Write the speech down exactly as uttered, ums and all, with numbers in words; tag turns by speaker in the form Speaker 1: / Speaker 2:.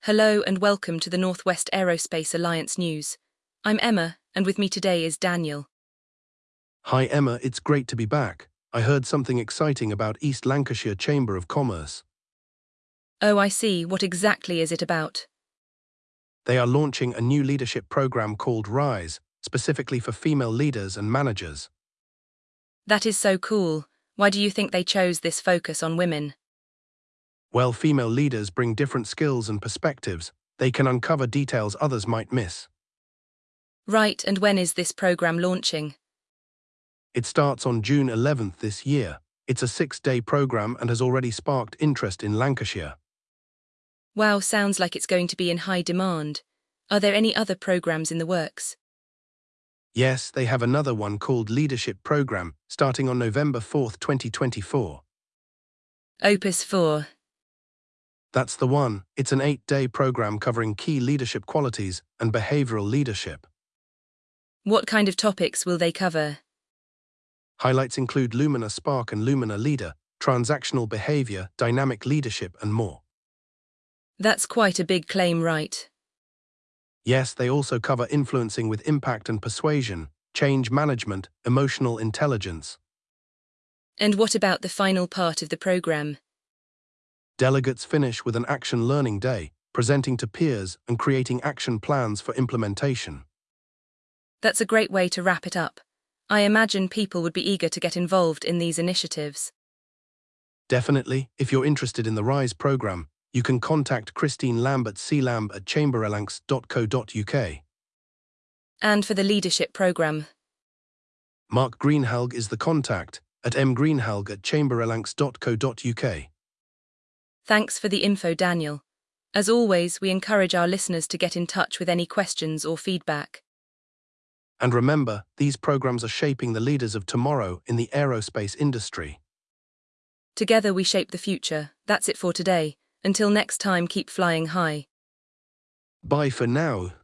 Speaker 1: Hello and welcome to the Northwest Aerospace Alliance News. I'm Emma, and with me today is Daniel.
Speaker 2: Hi Emma, it's great to be back. I heard something exciting about East Lancashire Chamber of Commerce.
Speaker 1: Oh, I see. What exactly is it about?
Speaker 2: They are launching a new leadership program called RISE, specifically for female leaders and managers.
Speaker 1: That is so cool. Why do you think they chose this focus on women?
Speaker 2: Well, female leaders bring different skills and perspectives. They can uncover details others might miss.
Speaker 1: Right, and when is this program launching?
Speaker 2: It starts on June eleventh this year. It's a six-day program and has already sparked interest in Lancashire.
Speaker 1: Wow, sounds like it's going to be in high demand. Are there any other programs in the works?
Speaker 2: Yes, they have another one called Leadership Program, starting on November fourth, twenty twenty-four.
Speaker 1: Opus four.
Speaker 2: That's the one. It's an eight-day program covering key leadership qualities and behavioral leadership.
Speaker 1: What kind of topics will they cover?
Speaker 2: Highlights include Lumina Spark and Lumina Leader, transactional behavior, dynamic leadership, and more.
Speaker 1: That's quite a big claim, right?
Speaker 2: Yes, they also cover influencing with impact and persuasion, change management, emotional intelligence.
Speaker 1: And what about the final part of the program?
Speaker 2: Delegates finish with an action learning day, presenting to peers and creating action plans for implementation.
Speaker 1: That's a great way to wrap it up. I imagine people would be eager to get involved in these initiatives.
Speaker 2: Definitely, if you're interested in the RISE program, you can contact Christine Lambert C Lamb at chamberelancs dot co dot U K.
Speaker 1: And for the leadership program?
Speaker 2: Mark Greenhalgh is the contact at m greenhalgh at chamberelancs dot co dot U K.
Speaker 1: Thanks for the info, Daniel. As always, we encourage our listeners to get in touch with any questions or feedback.
Speaker 2: And remember, these programs are shaping the leaders of tomorrow in the aerospace industry.
Speaker 1: Together we shape the future. That's it for today. Until next time, keep flying high.
Speaker 2: Bye for now.